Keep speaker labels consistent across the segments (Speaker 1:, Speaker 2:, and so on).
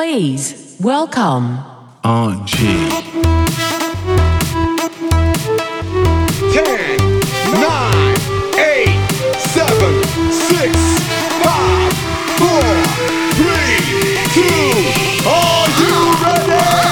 Speaker 1: Please welcome
Speaker 2: Aunt G.
Speaker 3: 10, 9, 8, 7, 6, 5, 4, 3, 2, are you ready?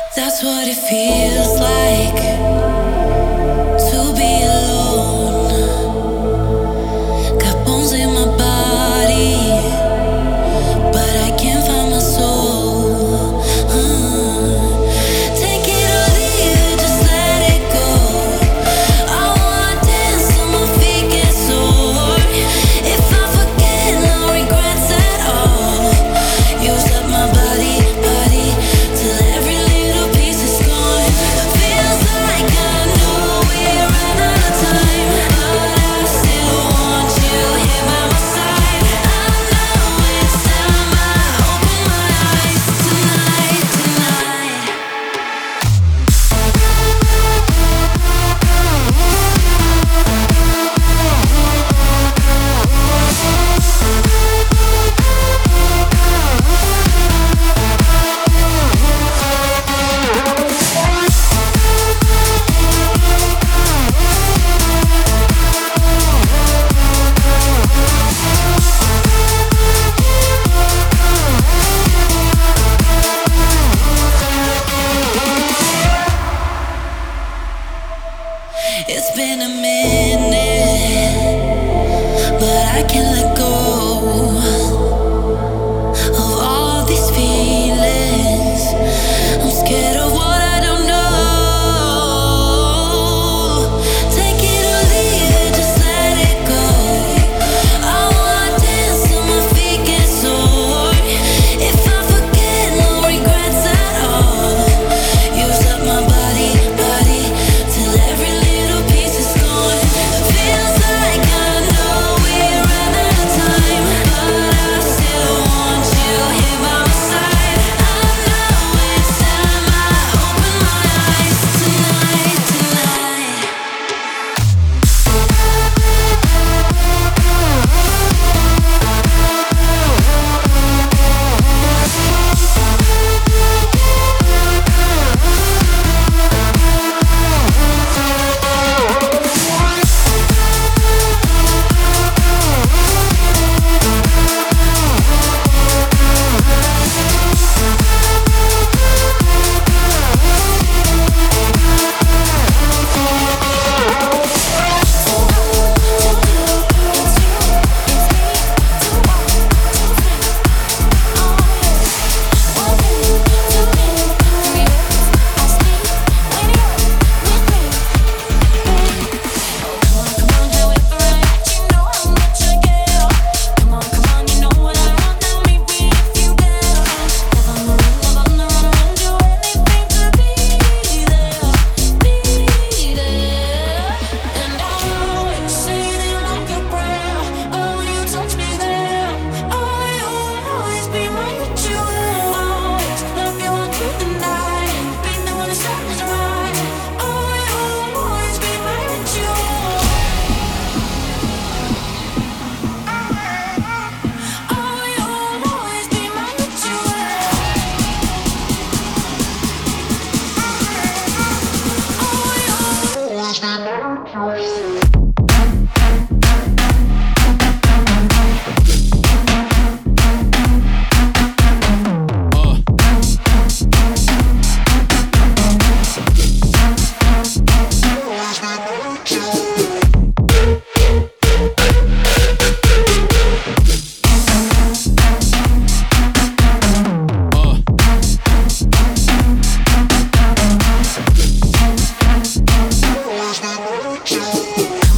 Speaker 2: That's what it feels like to be alone. Got bones in my body, but I can't find my soul. Take it or leave it, just let it go. I wanna dance till my feet get sore. If I forget, no regrets at all. Use up my body till every little piece is gone. Feels like I know we ran out of time, but I still want you here by my side. I know it's time I open my eyes tonight. It's been a minute, but I can't let go of all these feelings. I'm scared of what I don't know. Take it or leave it, just let it go. I wanna dance till my feet get sore. If I forget, no regrets at all. Use up my body till every little piece is gone. Feels like I know we ran out of time, but I still want you here by my side. I know it's time I open my eyes tonight.
Speaker 3: Always been my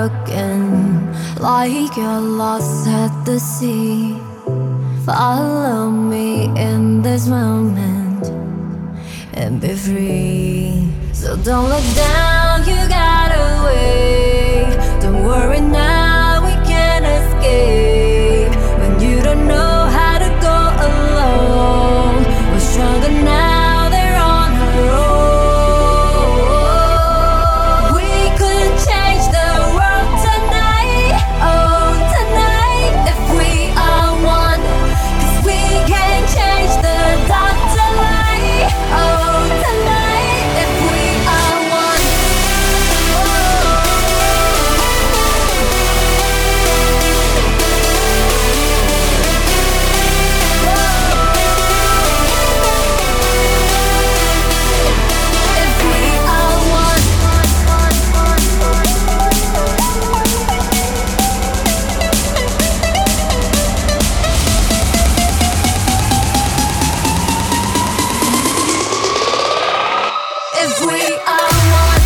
Speaker 2: again, like you're lost at the sea. Follow me in this moment and be free. So don't look down, you got away. Don't worry now, we can escape. When you don't know how to go alone, we're stronger now, they're on our own. We could change the world tonight, oh tonight, if we are one. 'Cause we can change the dark to light, oh tonight, if we are one. If we are one. If we are one.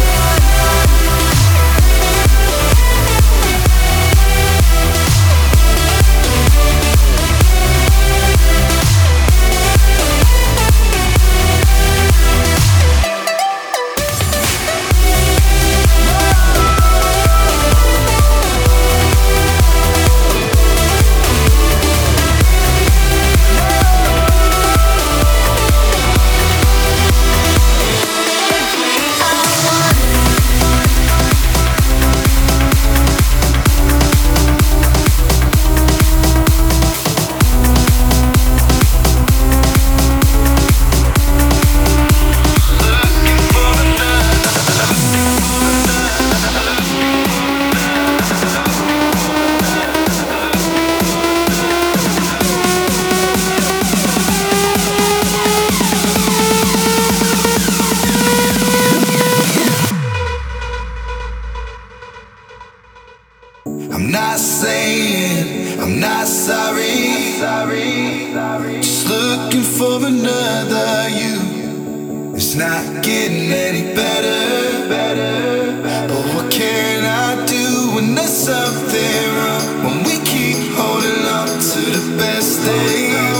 Speaker 4: I'm not saying I'm not sorry. Just looking for another you. It's not getting any better. But what can I do when there's something wrong? When we keep holding on to the best days.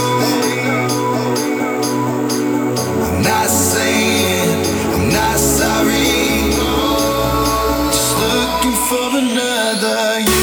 Speaker 4: I'm not saying I'm not sorry. Just looking for another you.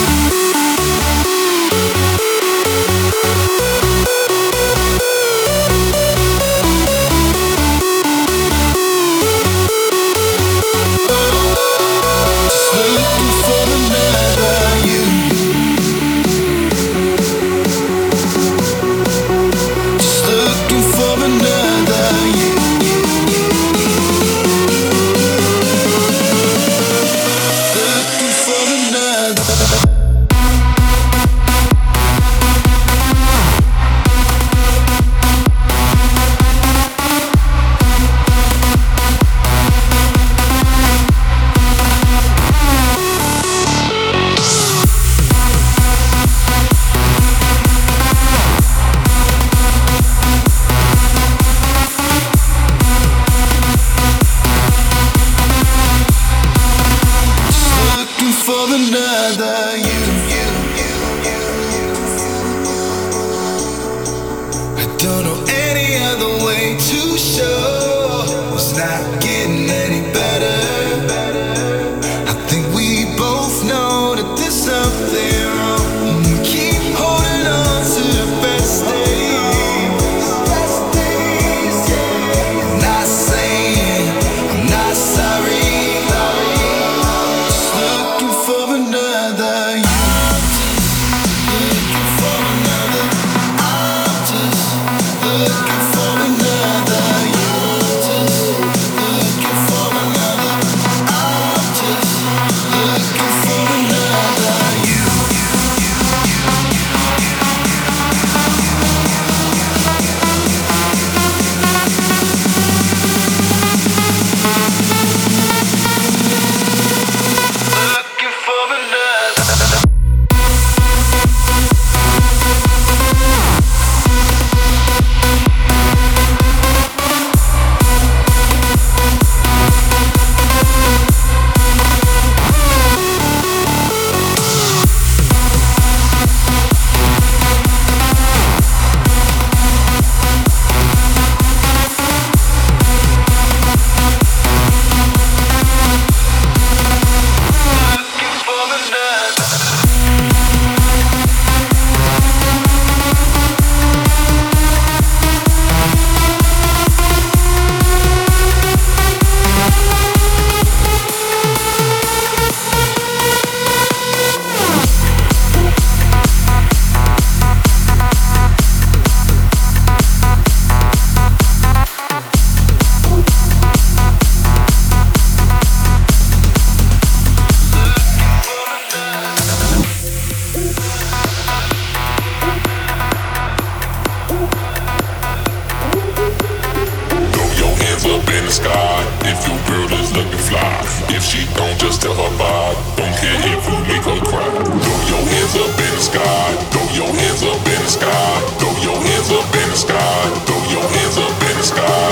Speaker 5: she don't, just tell her bye. Don't care if you make her cry. Throw your hands up in the sky. Throw your hands up in the sky. Throw your hands up in the sky. Throw your hands up in the sky.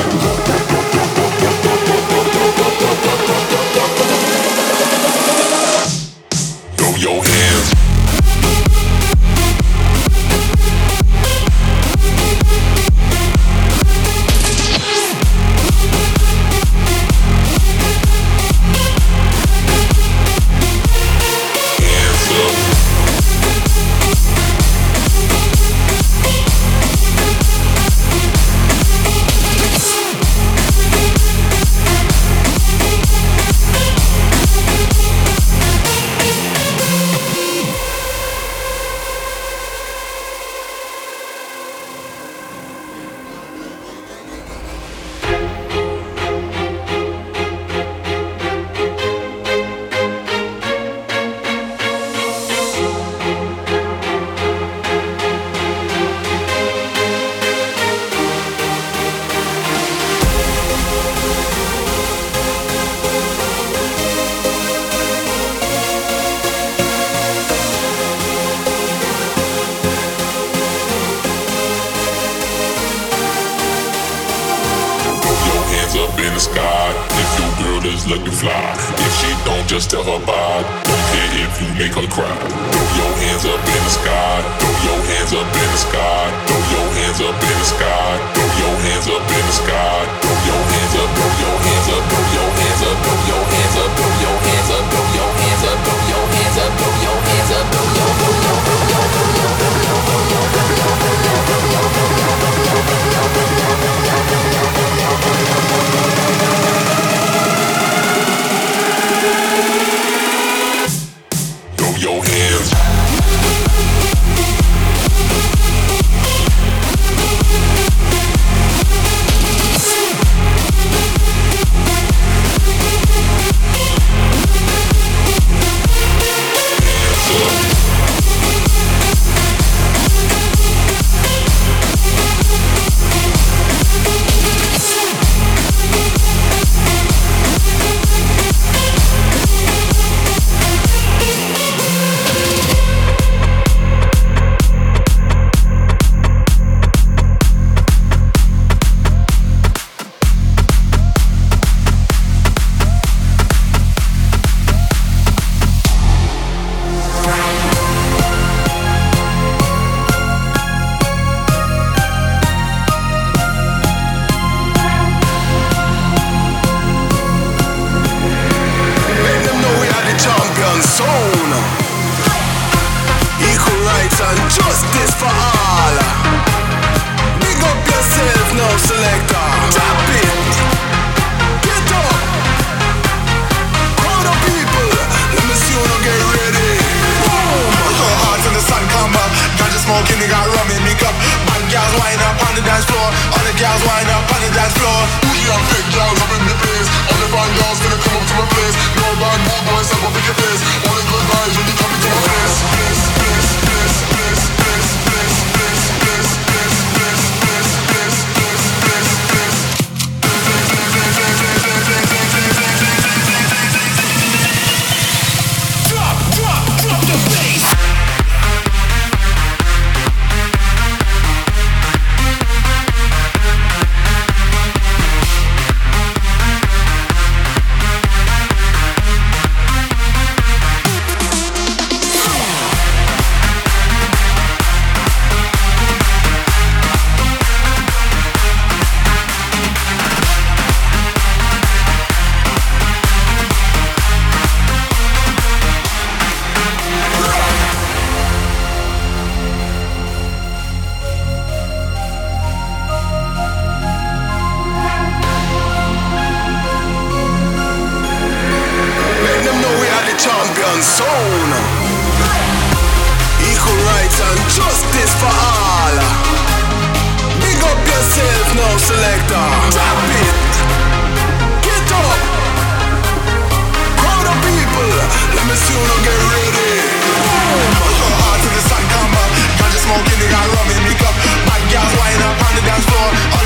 Speaker 5: Throw your hands. Looking fly. If she don't, just tell her bye. Don't care if you make her cry. Throw your hands up in the sky. Throw your hands up in the sky. Throw your hands up in the sky. Throw your hands up in the sky. Throw your hands up. Throw your hands up. Throw your hands up. Throw your hands up. Throw your hands up. Throw your hands up. Throw your hands up. Throw your hands up. Throw your your hands.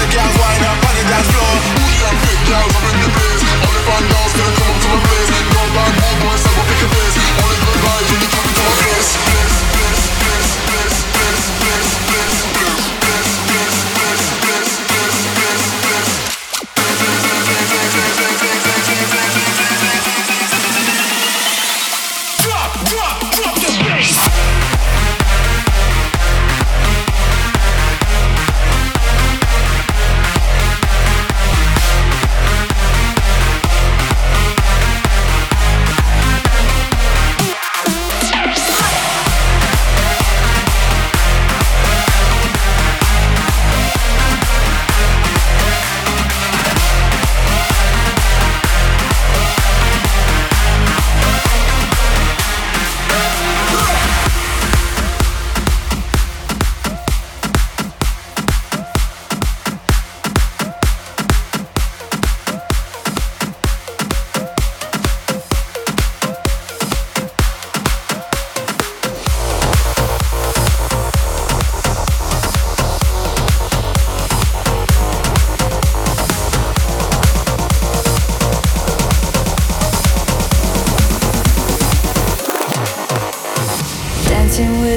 Speaker 4: Girls up in the place, all the fun girls gonna come up to my place.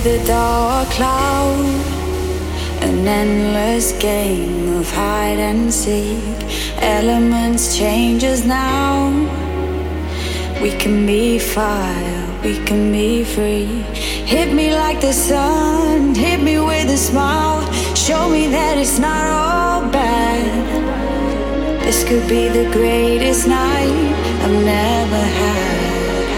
Speaker 6: the dark cloud, an endless game of hide and seek. Elements change us now. We can be fire, we can be free. Hit me like the sun, hit me with a smile. Show me that it's not all bad. This could be the greatest night I've never had.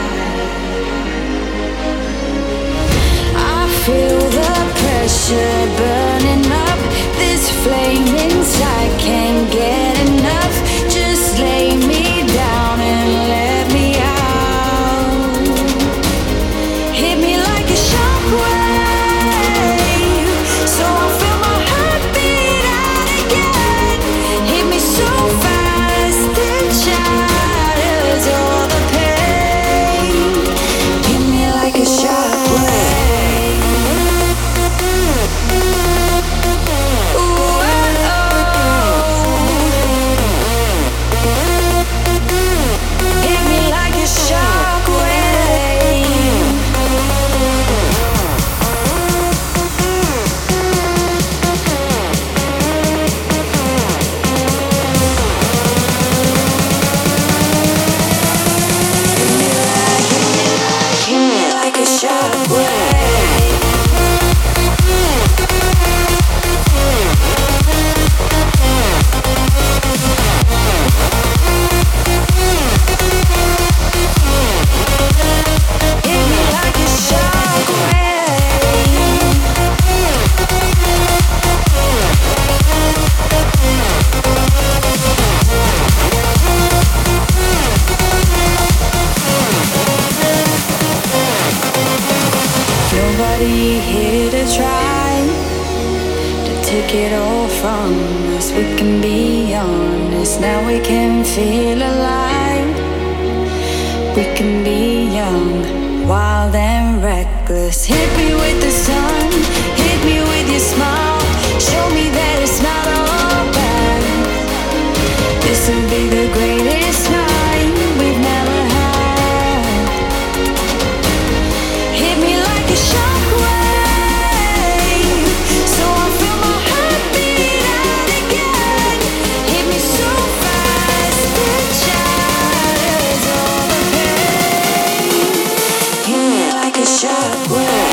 Speaker 6: I feel the pressure burning up. This flame inside can't get enough. Just lay me down and let me out. Hit me like a shockwave, so I feel my heart beat out again. Hit me so fast it shatters all the pain. Hit me like a shockwave. Nobody here to try to take it all from us. We can be honest, now we can feel alive. We can be young, wild and reckless. Hit me with the sun, hit me with your smile. Show me that it's not all bad. This will be the greatest night we've never had. Hit me like a shockwave, so I feel my heart beat out again. Hit me so fast it shatters all the pain. Hit me like a shockwave.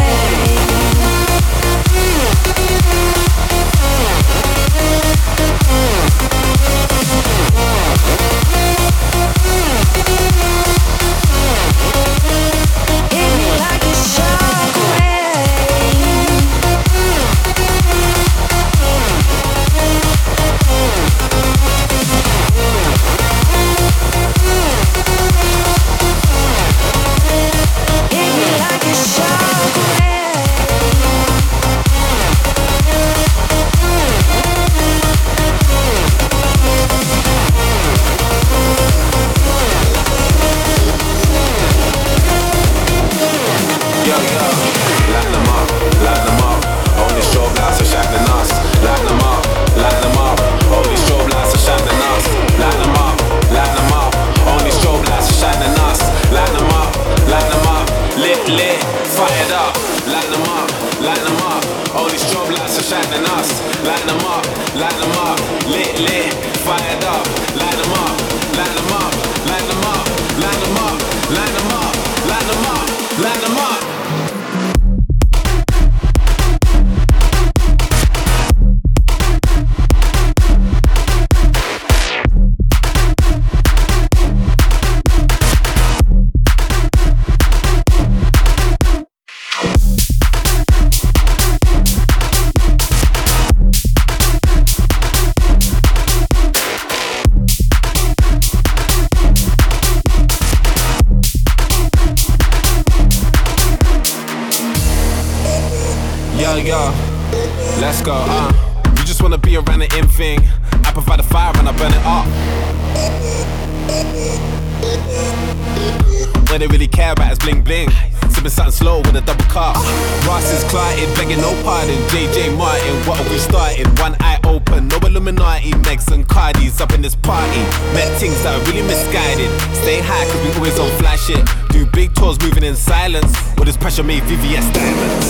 Speaker 7: Let's go, you just wanna be around the in thing. I provide the fire and I burn it up. What they really care about is bling bling. been something slow with a double car. Ross is clotted, begging no pardon. JJ Martin, what have we started? One eye open, no Illuminati. Megs and Cardis up in this party. Met things that are really misguided. Stay high cause we always on fly shit. Do big tours moving in silence. With this pressure made VVS diamonds.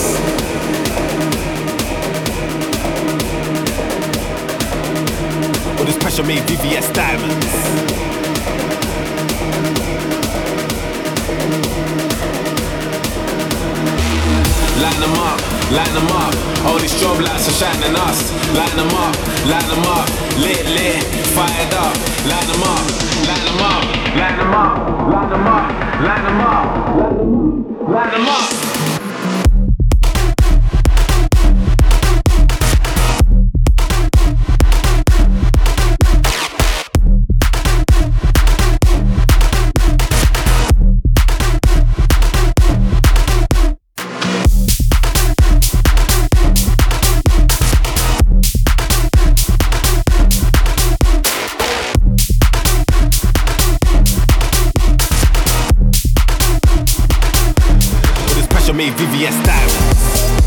Speaker 7: With this pressure made VVS diamonds. Line them up, line them up. All these strobe lights are shining us. Line them up, lit, lit, fired up. Line them up, line them up, line them up, line them up, line them up, line them up. Made VVS diamonds.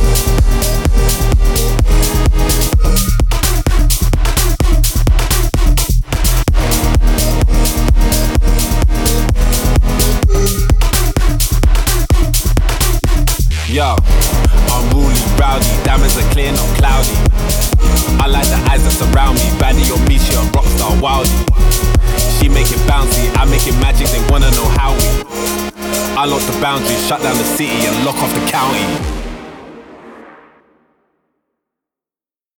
Speaker 7: Yo, unruly, rowdy, diamonds are clear, not cloudy. I like the eyes that surround me. Baddie on me, she a rockstar wildie. She make it bouncy, I make it magic, they wanna know how we. I lock the boundaries, shut down the city and lock off the county.